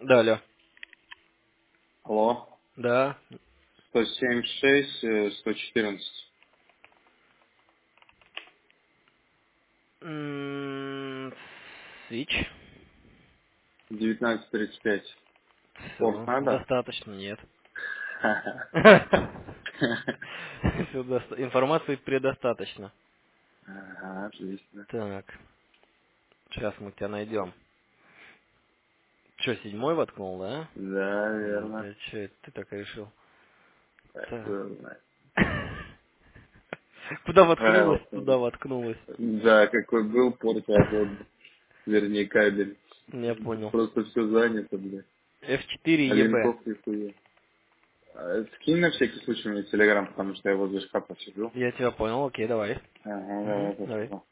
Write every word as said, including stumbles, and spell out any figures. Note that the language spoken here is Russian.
Да, алло. Алло. Да. сто семьдесят шесть, э, сто четырнадцать. М, Switch. девятнадцать тридцать пять. Порт Все, надо? достаточно, нет. Всё доста- Информации предостаточно. Ага, отлично. Так, сейчас мы тебя найдем. Че, седьмой воткнул, да? Да, Ну, верно. блядь, че это ты так решил? Так, Так. э, знаю. Куда воткнулась, Правило туда тоже. воткнулась. Да, какой был порт, а вот, вернее, кабель. Я понял. Просто все занято, блядь. эф четыре А и ЕБ. линков нихуя. А, Скинь на всякий случай мне телеграм, потому что я возле шкафа сижу. Я тебя понял, окей, давай. Ага, Угу, давай, давай. спасибо.